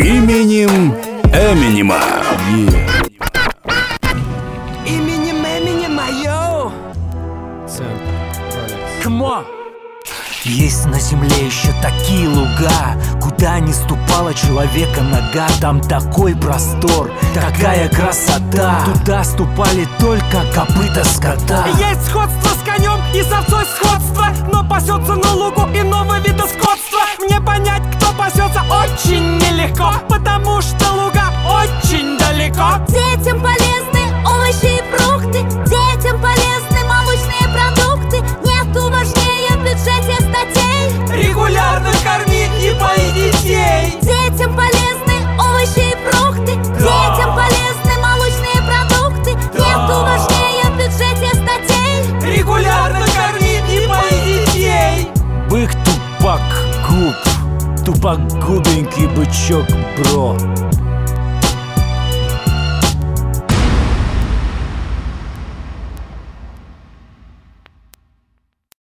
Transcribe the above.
Именем Эминема. Именем Эминема, йоу! Come on! Есть на земле еще такие луга, куда не ступала человека нога. Там такой простор, такая красота. Туда ступали только копыта скота. Есть сходство с конем и с овцой сходство, но пасется на лугу иного вида скотства. Мне понять, кто пасется, очень нелегко, потому что луга очень далеко. Детям полезны овощи и фрукты, детям полезны молочные продукты. Нету важнее в бюджете статей. Регулярно корми и пои детей. Детям полезны овощи и фрукты, детям полезны молочные продукты. Нету важнее в бюджете статей. Регулярно корми и пои детей. Бык Тупак Губ, тупогубенький бычок, бро.